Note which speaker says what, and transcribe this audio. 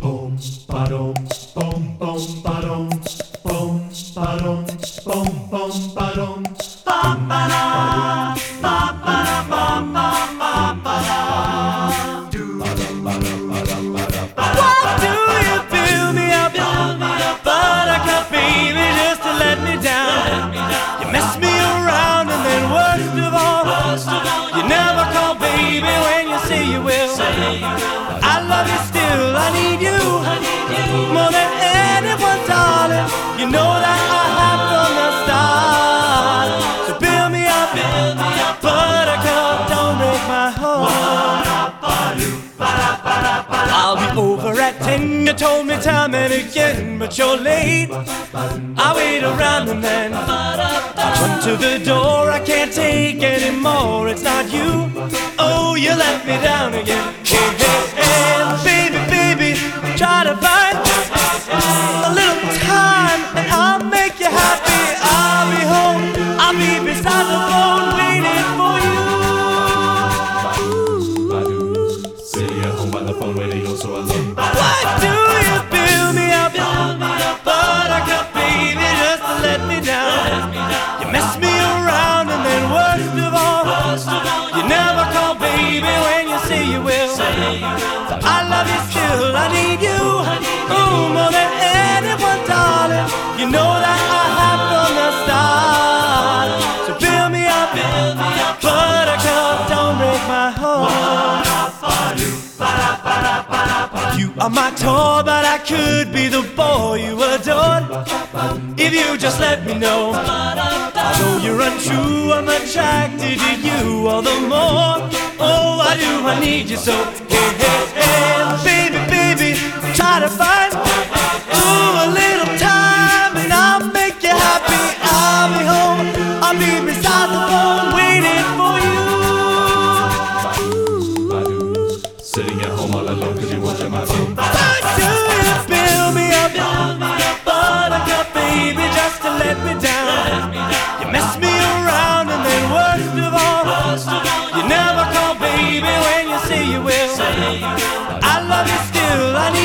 Speaker 1: Boom, ba-dum, boom, boom, ba-dum, boom, ba-dum, boom, boom, ba-dum, ba-ba-da, ba-ba-da-ba-ba-ba-ba-da.
Speaker 2: Why do you fill me up, buttercup baby, just to let me down? You mess me around and then worst of all, you never call baby when you say you will. I love you still, I need you more than anyone, darling. You know that I have from the start. So build me up, buttercup, don't break my heart. I'll be over at 10, you told me time and again, but you're late. I wait around and then I come to the door, I can't take anymore. It's not you, oh, you let me down again. Hey, hey, hey, baby, baby, try to find a little time and I'll make you happy. I'll be home, I'll be beside the phone waiting for you.
Speaker 1: Sitting at home by the phone waiting, oh so alone.
Speaker 2: Why do you build me up, buttercup baby, just to let me down? You mess me around and then worst of all, you never call baby when you say you will. I love you still, I need you, oh, more than anyone, darling. You know that I have from the start. So build me up, buttercup, don't break my heart. You are my toy, but I could be the boy you adored if you just let me know. Although you're untrue, I'm attracted to you all the more. Oh, I do, I need you so. Hey, hey, hey, baby, baby, try to find a little time and I'll make you happy. I'll be home, I'll be beside the phone waiting for you.
Speaker 1: Sitting at home all alone cause you won't let my phone.
Speaker 2: Why do you build me up, buttercup baby, just to let me down? You mess me around and then worst of all, you never call baby when you say you will. I love you still, I need